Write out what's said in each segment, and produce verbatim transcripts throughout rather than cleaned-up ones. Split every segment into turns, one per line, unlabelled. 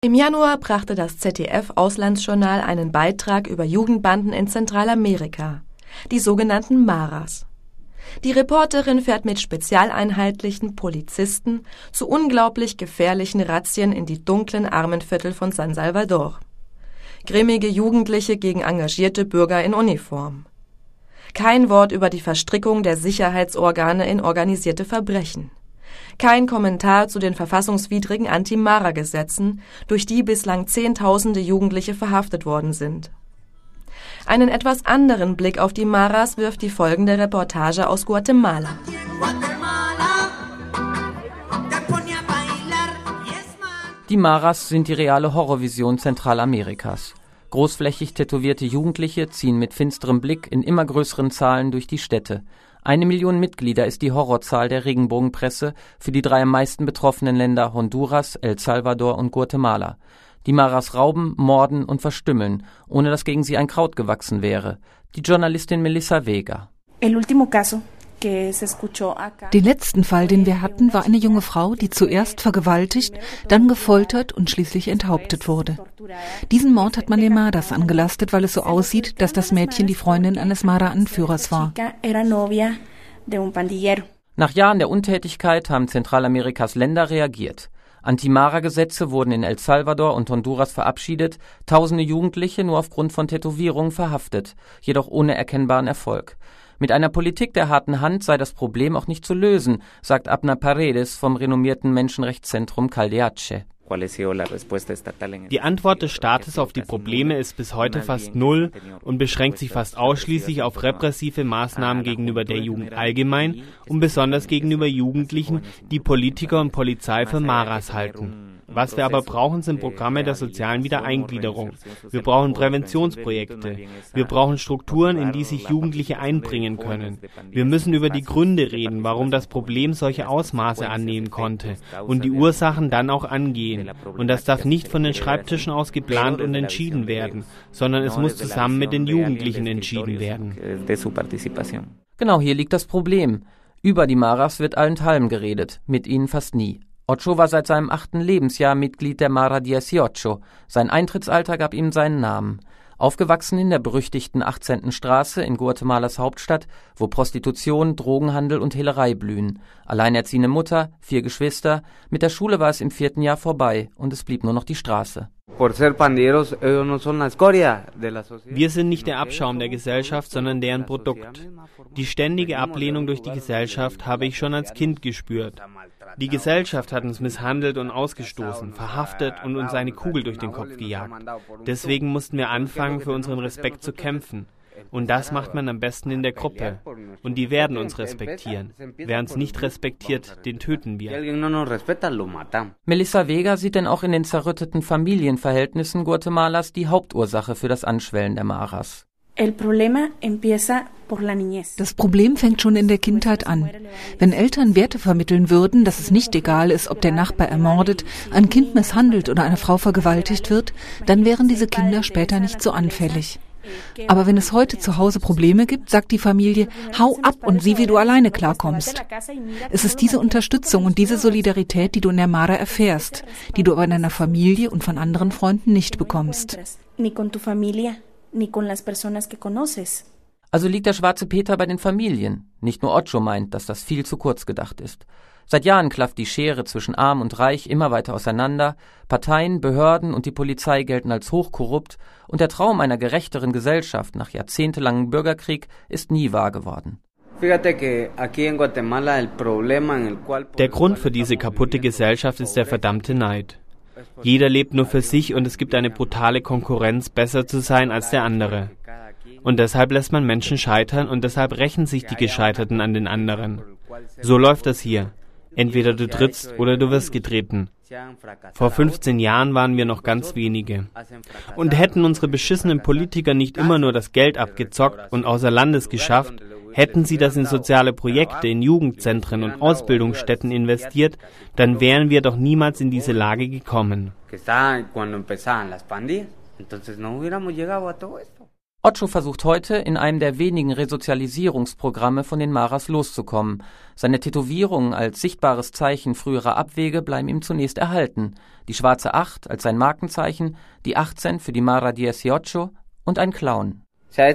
Im Januar brachte das Z D F-Auslandsjournal einen Beitrag über Jugendbanden in Zentralamerika, die sogenannten Maras. Die Reporterin fährt mit spezialeinheitlichen Polizisten zu unglaublich gefährlichen Razzien in die dunklen Armenviertel von San Salvador. Grimmige Jugendliche gegen engagierte Bürger in Uniform. Kein Wort über die Verstrickung der Sicherheitsorgane in organisierte Verbrechen. Kein Kommentar zu den verfassungswidrigen Anti-Mara-Gesetzen, durch die bislang Zehntausende Jugendliche verhaftet worden sind. Einen etwas anderen Blick auf die Maras wirft die folgende Reportage aus Guatemala.
Die Maras sind die reale Horrorvision Zentralamerikas. Großflächig tätowierte Jugendliche ziehen mit finsterem Blick in immer größeren Zahlen durch die Städte. Eine Million Mitglieder ist die Horrorzahl der Regenbogenpresse für die drei am meisten betroffenen Länder Honduras, El Salvador und Guatemala. Die Maras rauben, morden und verstümmeln, ohne dass gegen sie ein Kraut gewachsen wäre. Die Journalistin Melissa Vega.
Den letzten Fall, den wir hatten, war eine junge Frau, die zuerst vergewaltigt, dann gefoltert und schließlich enthauptet wurde. Diesen Mord hat man den Maras angelastet, weil es so aussieht, dass das Mädchen die Freundin eines Mara-Anführers war.
Nach Jahren der Untätigkeit haben Zentralamerikas Länder reagiert. Anti-Mara-Gesetze wurden in El Salvador und Honduras verabschiedet, tausende Jugendliche nur aufgrund von Tätowierungen verhaftet, jedoch ohne erkennbaren Erfolg. Mit einer Politik der harten Hand sei das Problem auch nicht zu lösen, sagt Abner Paredes vom renommierten Menschenrechtszentrum Caldeache.
Die Antwort des Staates auf die Probleme ist bis heute fast null und beschränkt sich fast ausschließlich auf repressive Maßnahmen gegenüber der Jugend allgemein und besonders gegenüber Jugendlichen, die Politiker und Polizei für Maras halten. Was wir aber brauchen, sind Programme der sozialen Wiedereingliederung. Wir brauchen Präventionsprojekte. Wir brauchen Strukturen, in die sich Jugendliche einbringen können. Wir müssen über die Gründe reden, warum das Problem solche Ausmaße annehmen konnte und die Ursachen dann auch angehen. Und das darf nicht von den Schreibtischen aus geplant und entschieden werden, sondern es muss zusammen mit den Jugendlichen entschieden werden.
Genau, hier liegt das Problem. Über die Maras wird allenthalben geredet, mit ihnen fast nie. Ocho war seit seinem achten Lebensjahr Mitglied der Mara dieciocho. Sein Eintrittsalter gab ihm seinen Namen. Aufgewachsen in der berüchtigten achtzehnten Straße in Guatemalas Hauptstadt, wo Prostitution, Drogenhandel und Hehlerei blühen. Alleinerziehende Mutter, vier Geschwister. Mit der Schule war es im vierten Jahr vorbei und es blieb nur noch die Straße.
Wir sind nicht der Abschaum der Gesellschaft, sondern deren Produkt. Die ständige Ablehnung durch die Gesellschaft habe ich schon als Kind gespürt. Die Gesellschaft hat uns misshandelt und ausgestoßen, verhaftet und uns eine Kugel durch den Kopf gejagt. Deswegen mussten wir anfangen, für unseren Respekt zu kämpfen. Und das macht man am besten in der Gruppe. Und die werden uns respektieren. Wer uns nicht respektiert, den töten wir.
Melissa Vega sieht denn auch in den zerrütteten Familienverhältnissen Guatemalas die Hauptursache für das Anschwellen der Maras.
Das Problem fängt schon in der Kindheit an. Wenn Eltern Werte vermitteln würden, dass es nicht egal ist, ob der Nachbar ermordet, ein Kind misshandelt oder eine Frau vergewaltigt wird, dann wären diese Kinder später nicht so anfällig. Aber wenn es heute zu Hause Probleme gibt, sagt die Familie, hau ab und sieh, wie du alleine klarkommst. Es ist diese Unterstützung und diese Solidarität, die du in der Mara erfährst, die du aber in deiner Familie und von anderen Freunden nicht bekommst.
Also liegt der schwarze Peter bei den Familien. Nicht nur Ocho meint, dass das viel zu kurz gedacht ist. Seit Jahren klafft die Schere zwischen Arm und Reich immer weiter auseinander. Parteien, Behörden und die Polizei gelten als hochkorrupt und der Traum einer gerechteren Gesellschaft nach jahrzehntelangem Bürgerkrieg ist nie wahr geworden.
Der Grund für diese kaputte Gesellschaft ist der verdammte Neid. Jeder lebt nur für sich und es gibt eine brutale Konkurrenz, besser zu sein als der andere. Und deshalb lässt man Menschen scheitern und deshalb rächen sich die Gescheiterten an den anderen. So läuft das hier. Entweder du trittst oder du wirst getreten. Vor fünfzehn Jahren waren wir noch ganz wenige. Und hätten unsere beschissenen Politiker nicht immer nur das Geld abgezockt und außer Landes geschafft, hätten sie das in soziale Projekte, in Jugendzentren und Ausbildungsstätten investiert, dann wären wir doch niemals in diese Lage gekommen.
Ocho versucht heute, in einem der wenigen Resozialisierungsprogramme von den Maras loszukommen. Seine Tätowierungen als sichtbares Zeichen früherer Abwege bleiben ihm zunächst erhalten. Die schwarze acht als sein Markenzeichen, die achtzehn für die Mara dieciocho und ein Clown.
Der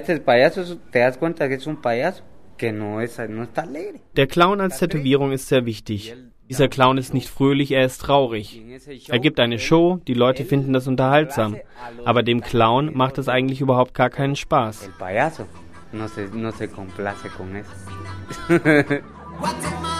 Clown als Tätowierung ist sehr wichtig. Dieser Clown ist nicht fröhlich, er ist traurig. Er gibt eine Show, die Leute finden das unterhaltsam. Aber dem Clown macht es eigentlich überhaupt gar keinen Spaß.